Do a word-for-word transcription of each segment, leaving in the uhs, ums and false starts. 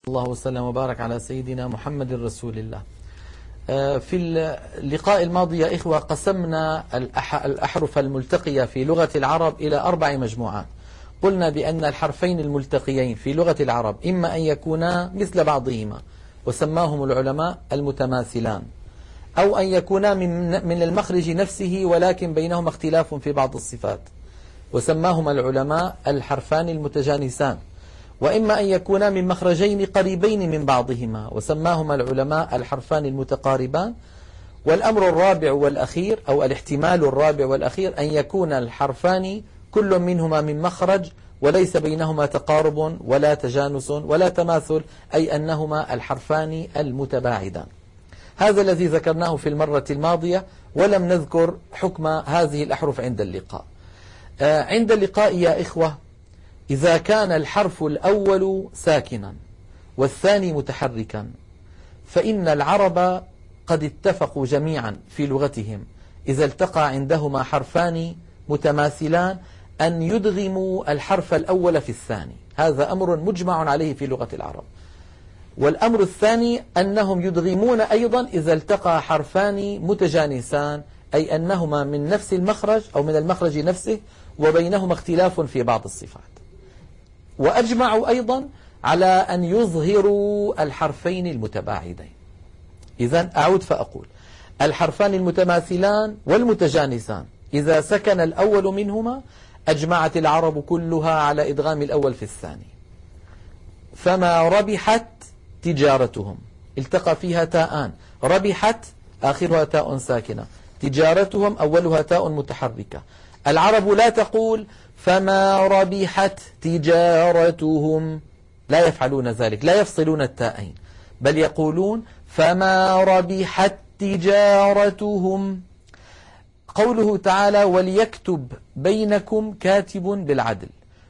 الله وسلم وبارك على سيدنا محمد رسول الله. في اللقاء الماضي يا إخوة قسمنا الأحرف الملتقية في لغة العرب إلى أربع مجموعات. قلنا بأن الحرفين الملتقيين في لغة العرب إما أن يكونا مثل بعضهما وسماهم العلماء المتماثلان، أو أن يكونا من المخرج نفسه ولكن بينهما اختلاف في بعض الصفات وسماهما العلماء الحرفان المتجانسان، وإما أن يكونا من مخرجين قريبين من بعضهما وسماهما العلماء الحرفان المتقاربان. والأمر الرابع والأخير أو الاحتمال الرابع والأخير أن يكون الحرفان كل منهما من مخرج وليس بينهما تقارب ولا تجانس ولا تماثل، أي أنهما الحرفان المتباعدان. هذا الذي ذكرناه في المرة الماضية، ولم نذكر حكم هذه الأحرف عند اللقاء. عند اللقاء يا إخوة، إذا كان الحرف الأول ساكنا والثاني متحركا فإن العرب قد اتفقوا جميعا في لغتهم إذا التقى عندهما حرفان متماثلان أن يدغموا الحرف الأول في الثاني. هذا أمر مجمع عليه في لغة العرب. والأمر الثاني أنهم يدغمون أيضا إذا التقى حرفان متجانسان، أي أنهما من نفس المخرج أو من المخرج نفسه وبينهما اختلاف في بعض الصفات. وأجمعوا أيضا على أن يظهروا الحرفين المتباعدين. إذن أعود فأقول: الحرفان المتماثلان والمتجانسان إذا سكن الأول منهما أجمعت العرب كلها على إدغام الأول في الثاني. فما ربحت تجارتهم، التقى فيها تاءان، ربحت آخرها تاء ساكنة، تجارتهم أولها تاء متحركة. العرب لا تقول فما ربحت تجارتهم، لا يفعلون ذلك، لا يفصلون التاءين، بل يقولون فما ربحت تجارتهم. قوله تعالى: وليكتب بينكم كاتب بالعدل،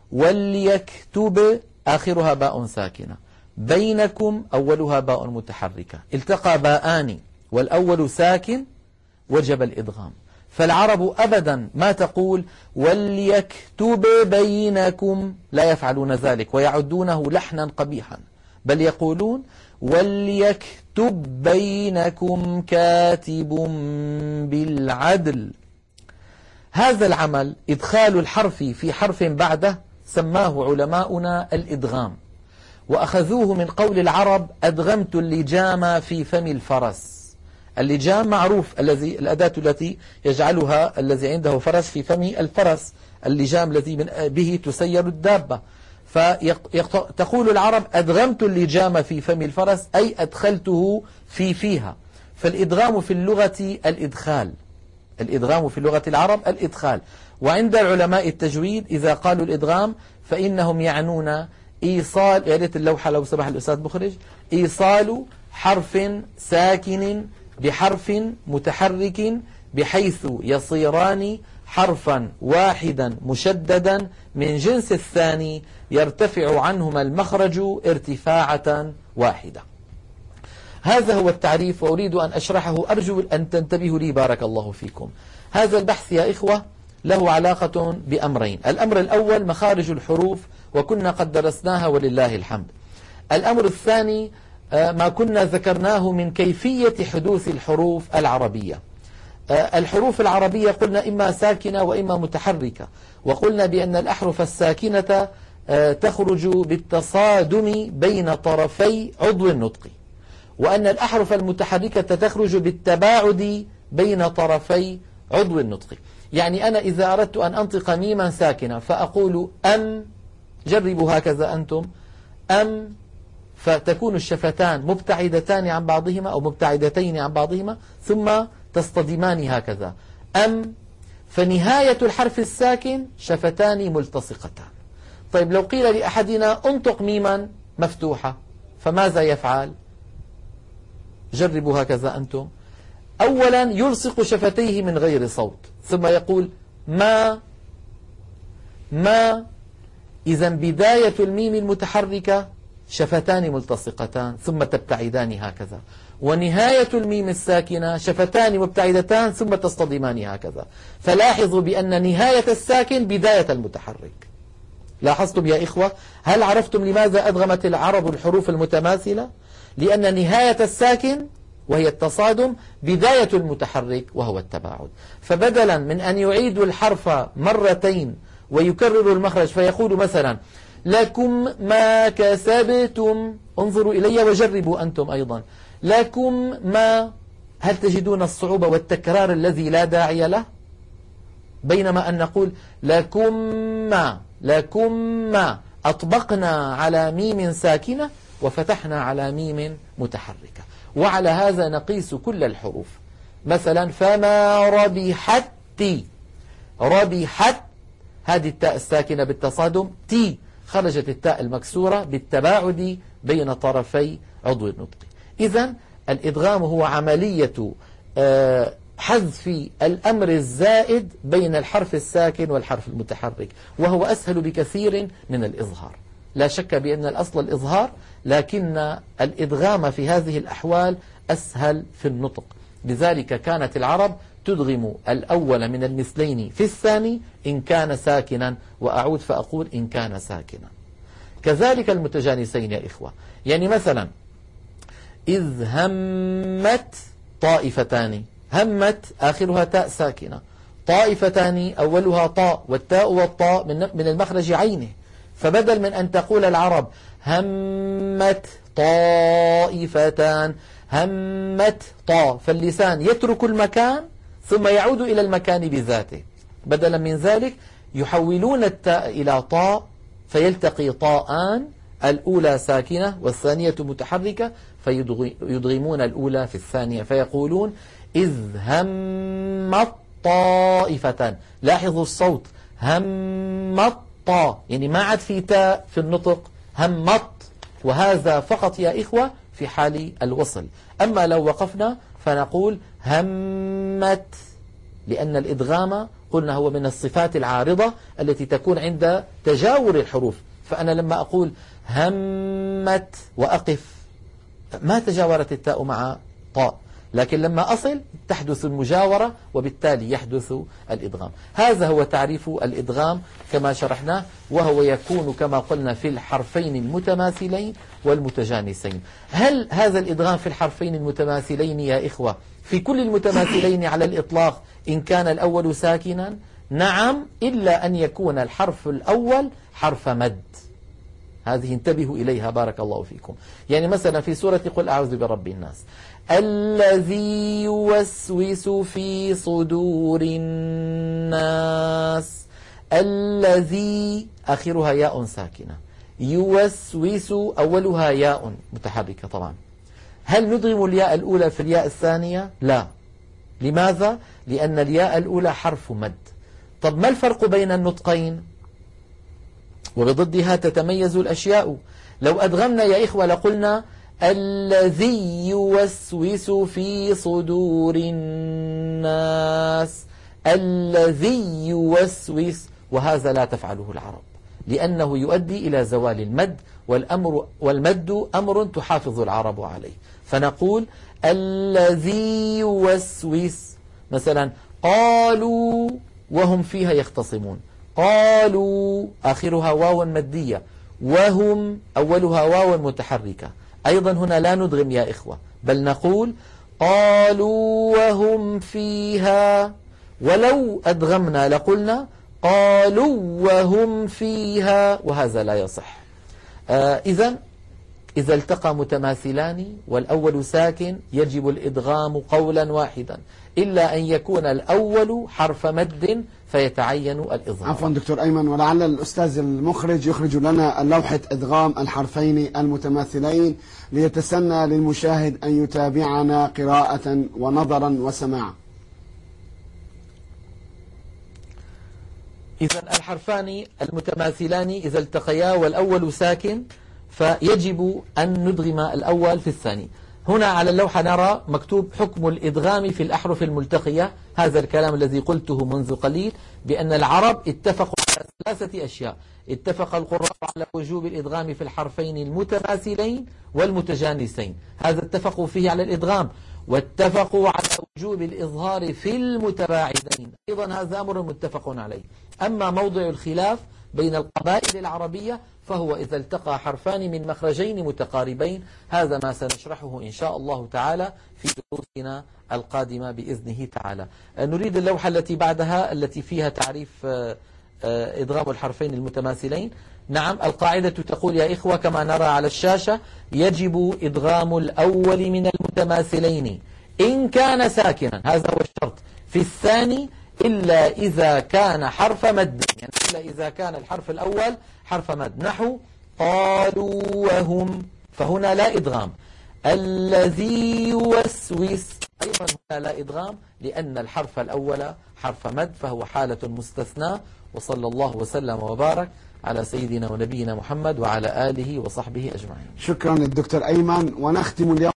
وليكتب آخرها باء ساكنة، بينكم أولها باء متحركة، التقى باءان والأول ساكن وجب الإدغام. فالعرب أبدا ما تقول وليكتب بينكم، لا يفعلون ذلك ويعدونه لحنا قبيحا، بل يقولون وليكتب بينكم كاتب بالعدل. هذا العمل إدخال الحرف في حرف بعده سماه علماؤنا الإدغام، وأخذوه من قول العرب: أدغمت اللجام في فم الفرس. اللجام معروف، الذي الأداة التي يجعلها الذي عنده فرس في فم الفرس، اللجام الذي به تسير الدابة. فتقول العرب: أدغمت اللجام في فم الفرس، أي أدخلته في فيها. فالإدغام في اللغة الإدخال، الإدغام في لغة العرب الإدخال. وعند العلماء التجويد إذا قالوا الإدغام فإنهم يعنون إيصال، يا ريت اللوحة لو سمح الأستاذ مخرج، إيصال حرف ساكن بحرف متحرك بحيث يصيران حرفا واحدا مشددا من جنس الثاني يرتفع عنهما المخرج ارتفاعة واحدة. هذا هو التعريف، وأريد أن أشرحه، أرجو أن تنتبهوا لي بارك الله فيكم. هذا البحث يا إخوة له علاقة بأمرين. الأمر الأول مخارج الحروف، وكنا قد درسناها ولله الحمد. الأمر الثاني ما كنا ذكرناه من كيفية حدوث الحروف العربية. الحروف العربية قلنا إما ساكنة وإما متحركة، وقلنا بأن الأحرف الساكنة تخرج بالتصادم بين طرفي عضو النطق، وأن الأحرف المتحركة تخرج بالتباعد بين طرفي عضو النطق. يعني أنا إذا أردت أن أنطق ميما ساكنة فأقول أم، جربوا هكذا أنتم، أم، فتكون الشفتان مبتعدتان عن بعضهما أو مبتعدتين عن بعضهما ثم تصطدمان هكذا، أم، فنهاية الحرف الساكن شفتان ملتصقتان. طيب لو قيل لأحدنا انطق ميما مفتوحة فماذا يفعل؟ جربوا هكذا أنتم. أولا يلصق شفتيه من غير صوت، ثم يقول ما ما. إذا بداية الميم المتحركة شفتان ملتصقتان ثم تبتعدان هكذا، ونهاية الميم الساكنة شفتان مبتعدتان ثم تصطدمان هكذا. فلاحظوا بأن نهاية الساكن بداية المتحرك. لاحظتم يا إخوة؟ هل عرفتم لماذا أدغمت العرب الحروف المتماثلة؟ لأن نهاية الساكن وهي التصادم بداية المتحرك وهو التباعد. فبدلا من أن يعيدوا الحرف مرتين ويكرروا المخرج فيقول مثلا لكم ما كسبتم، انظروا إلي وجربوا أنتم أيضا، لكم ما، هل تجدون الصعوبة والتكرار الذي لا داعي له؟ بينما أن نقول لكم ما، لكم ما، أطبقنا على ميم ساكنة وفتحنا على ميم متحركة. وعلى هذا نقيس كل الحروف. مثلا فما ربحت، ربحت هذه التاء الساكنة بالتصادم تي، خرجت التاء المكسورة بالتباعد بين طرفي عضو النطق. إذن الإدغام هو عملية حذف الأمر الزائد بين الحرف الساكن والحرف المتحرك، وهو أسهل بكثير من الإظهار. لا شك بأن الأصل الإظهار، لكن الإدغام في هذه الأحوال أسهل في النطق. لذلك كانت العرب تدغم الأول من المثلين في الثاني إن كان ساكنا، وأعود فأقول إن كان ساكنا. كذلك المتجانسين يا إخوة، يعني مثلا إذ همت طائفتان، همت آخرها تاء ساكنة، طائفتان أولها طاء، والتاء والطاء من المخرج عينه، فبدل من أن تقول العرب همت طائفتان، همت طاء، فاللسان يترك المكان ثم يعود إلى المكان بذاته. بدلا من ذلك يحولون التاء إلى طاء فيلتقي طاءان، الأولى ساكنة والثانية متحركة، فيدغمون الأولى في الثانية فيقولون إذ همت طائفتان. لاحظوا الصوت، همت طاء، يعني ما عاد في تاء في النطق، همت، وهذا فقط يا إخوة في حال الوصل. أما لو وقفنا فنقول همت، لأن الإدغام قلنا هو من الصفات العارضة التي تكون عند تجاور الحروف. فأنا لما أقول همت وأقف ما تجاورت التاء مع طاء، لكن لما أصل تحدث المجاورة وبالتالي يحدث الإدغام. هذا هو تعريف الإدغام كما شرحناه، وهو يكون كما قلنا في الحرفين المتماثلين والمتجانسين. هل هذا الإدغام في الحرفين المتماثلين يا إخوة في كل المتماثلين على الإطلاق إن كان الأول ساكنا؟ نعم، إلا أن يكون الحرف الأول حرف مد. هذه انتبهوا إليها بارك الله فيكم. يعني مثلا في سورة قل أعوذ برب الناس، الذي يوسوس في صدور الناس، الذي آخرها ياء ساكنة، يوسوس أولها ياء متحركة طبعا. هل ندغم الياء الأولى في الياء الثانية؟ لا. لماذا؟ لأن الياء الأولى حرف مد. طب ما الفرق بين النطقين؟ وبضدها تتميز الأشياء. لو أدغمنا يا إخوة لقلنا الذي يوسوس في صدور الناس، الذي يوسوس، وهذا لا تفعله العرب لأنه يؤدي إلى زوال المد، والأمر والمد أمر تحافظ العرب عليه. فنقول الذي يوسوس، مثلا قالوا وهم فيها يختصمون، قالوا آخرها واو مدية، وهم أولها واو متحركة. أيضا هنا لا ندغم يا إخوة، بل نقول قالوا وهم فيها. ولو أدغمنا لقلنا قالوا وهم فيها، وهذا لا يصح. آه إذن إذا التقى متماثلان والأول ساكن يجب الإدغام قولا واحدا، إلا أن يكون الأول حرف مد فيتعين الإظهار. عفوا دكتور أيمن، ولعل الأستاذ المخرج يخرج لنا لوحة إدغام الحرفين المتماثلين ليتسنى للمشاهد أن يتابعنا قراءة ونظرا وسماعا. إذا الحرفان المتماثلان إذا التقيا والأول ساكن فيجب أن ندغم الأول في الثاني. هنا على اللوحة نرى مكتوب حكم الإدغام في الأحرف الملتقية، هذا الكلام الذي قلته منذ قليل بأن العرب اتفقوا على ثلاثة أشياء. اتفق القراء على وجوب الإدغام في الحرفين المتماثلين والمتجانسين، هذا اتفقوا فيه على الإدغام، واتفقوا على وجوب الإظهار في المتباعدين، أيضا هذا أمر متفق عليه. أما موضع الخلاف بين القبائل العربية، فهو إذا التقى حرفان من مخرجين متقاربين. هذا ما سنشرحه إن شاء الله تعالى في دروسنا القادمة بإذنه تعالى. نريد اللوحة التي بعدها التي فيها تعريف إدغام الحرفين المتماثلين. نعم، القاعدة تقول يا إخوة كما نرى على الشاشة: يجب إدغام الأول من المتماثلين إن كان ساكنا، هذا هو الشرط، في الثاني إلا إذا كان حرف مد، يعني إلا إذا كان الحرف الأول حرف مد، نحو قالوا وهم، فهنا لا إدغام. الذي يوسوس، أيضا هنا لا إدغام لأن الحرف الأول حرف مد، فهو حالة مستثناة. وصلى الله وسلم وبارك على سيدنا ونبينا محمد وعلى آله وصحبه أجمعين. شكرا للدكتور أيمن. ونختم اليوم